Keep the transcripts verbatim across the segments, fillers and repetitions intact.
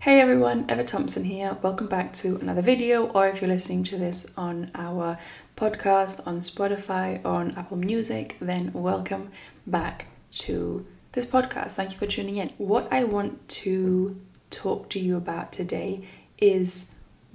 Hey everyone, Eva Thompson here. Welcome back to another video, or if you're listening to this on our podcast on Spotify or on Apple Music, then welcome back to this podcast. Thank you for tuning in. What I want to talk to you about today is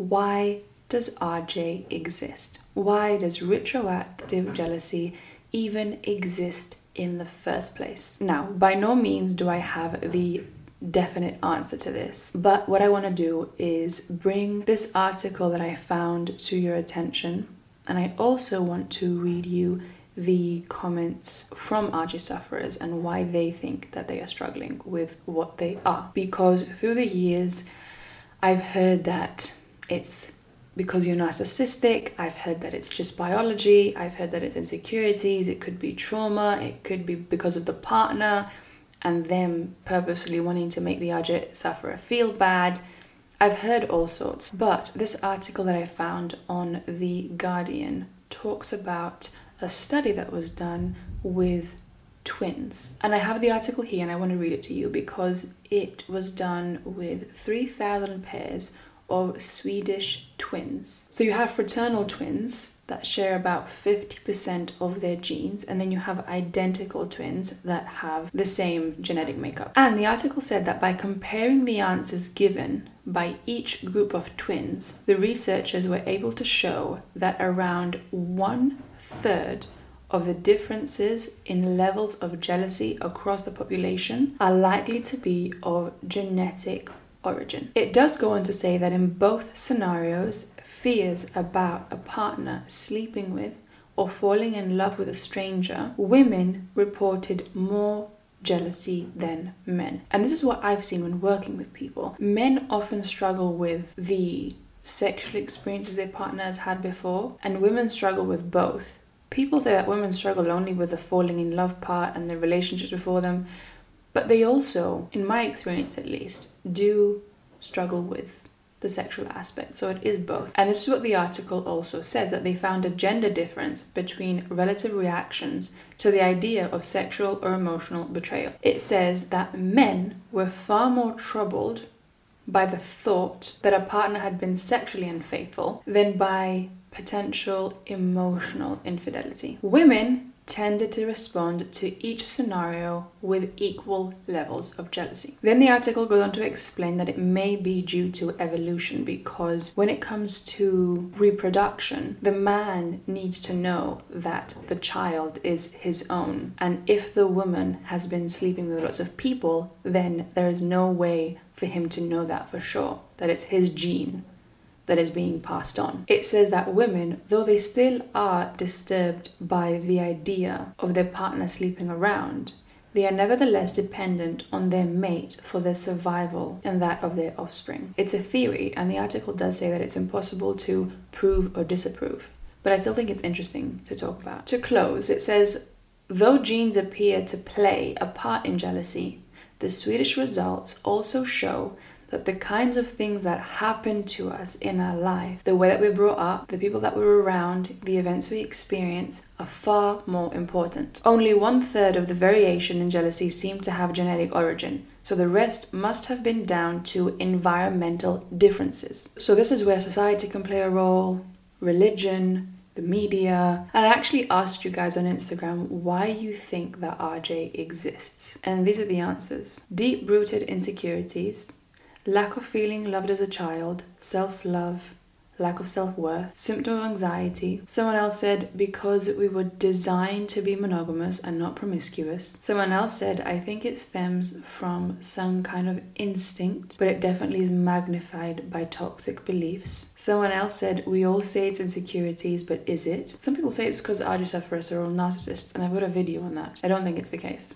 why does R J exist? Why does retroactive jealousy even exist in the first place? Now, by no means do I have the definite answer to this, but what I want to do is bring this article that I found to your attention, and I also want to read you the comments from R J sufferers and why they think that they are struggling with what they are. Because through the years I've heard that it's because you're narcissistic, I've heard that it's just biology, I've heard that it's insecurities, it could be trauma, it could be because of the partner and them purposely wanting to make the R J sufferer feel bad. I've heard all sorts, but this article that I found on The Guardian talks about a study that was done with twins. And I have the article here and I want to read it to you because it was done with three thousand pairs of Swedish twins. So you have fraternal twins that share about fifty percent of their genes, and then you have identical twins that have the same genetic makeup. And the article said that by comparing the answers given by each group of twins, the researchers were able to show that around one third of the differences in levels of jealousy across the population are likely to be of genetic origin. It does go on to say that in both scenarios, fears about a partner sleeping with or falling in love with a stranger, women reported more jealousy than men. And this is what I've seen when working with people. Men often struggle with the sexual experiences their partner has had before, and women struggle with both. People say that women struggle only with the falling in love part and the relationships before them, but they also, in my experience at least, do struggle with the sexual aspect. So it is both. And this is what the article also says, that they found a gender difference between relative reactions to the idea of sexual or emotional betrayal. It says that men were far more troubled by the thought that a partner had been sexually unfaithful than by potential emotional infidelity. Women tended to respond to each scenario with equal levels of jealousy. Then the article goes on to explain that it may be due to evolution, because when it comes to reproduction, the man needs to know that the child is his own. And if the woman has been sleeping with lots of people, then there is no way for him to know that for sure, that it's his gene that is being passed on. It says that women, though they still are disturbed by the idea of their partner sleeping around, they are nevertheless dependent on their mate for their survival and that of their offspring. It's a theory, and the article does say that it's impossible to prove or disapprove, but I still think it's interesting to talk about. To close, it says, though genes appear to play a part in jealousy, the Swedish results also show that the kinds of things that happen to us in our life, the way that we're brought up, the people that we're around, the events we experience, are far more important. Only one third of the variation in jealousy seem to have genetic origin, so the rest must have been down to environmental differences. So this is where society can play a role, religion, the media. And I actually asked you guys on Instagram why you think that R J exists. And these are the answers. Deep-rooted insecurities, lack of feeling loved as a child, self-love, lack of self-worth, symptom of anxiety. Someone else said, because we were designed to be monogamous and not promiscuous. Someone else said, I think it stems from some kind of instinct, but it definitely is magnified by toxic beliefs. Someone else said, we all say it's insecurities, but is it? Some people say it's because R J sufferers are all narcissists, and I've got a video on that. I don't think it's the case.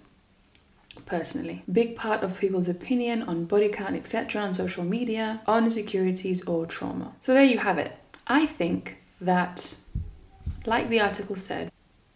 Personally, big part of people's opinion on body count, et cetera on social media, on insecurities or trauma. So there you have it. I think that, like the article said,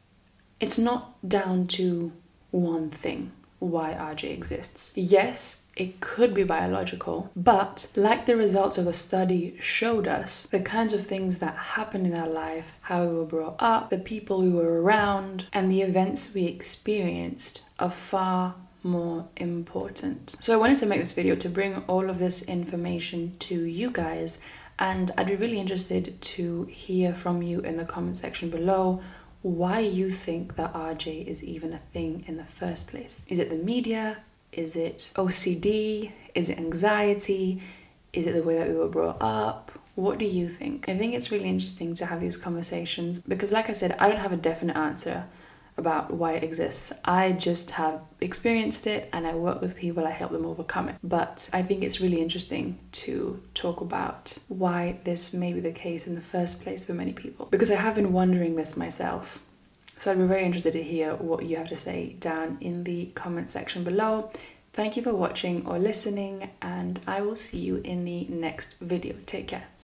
it's not down to one thing why R J exists. Yes, it could be biological, but like the results of the study showed us, the kinds of things that happen in our life, how we were brought up, the people we were around, and the events we experienced are far more important. So I wanted to make this video to bring all of this information to you guys, and I'd be really interested to hear from you in the comment section below why you think that R J is even a thing in the first place. Is it the media? Is it O C D? Is it anxiety? Is it the way that we were brought up? What do you think? I think it's really interesting to have these conversations because, like I said, I don't have a definite answer about why it exists. I just have experienced it and I work with people, I help them overcome it. But I think it's really interesting to talk about why this may be the case in the first place for many people, because I have been wondering this myself. So I'd be very interested to hear what you have to say down in the comment section below. Thank you for watching or listening, and I will see you in the next video. Take care.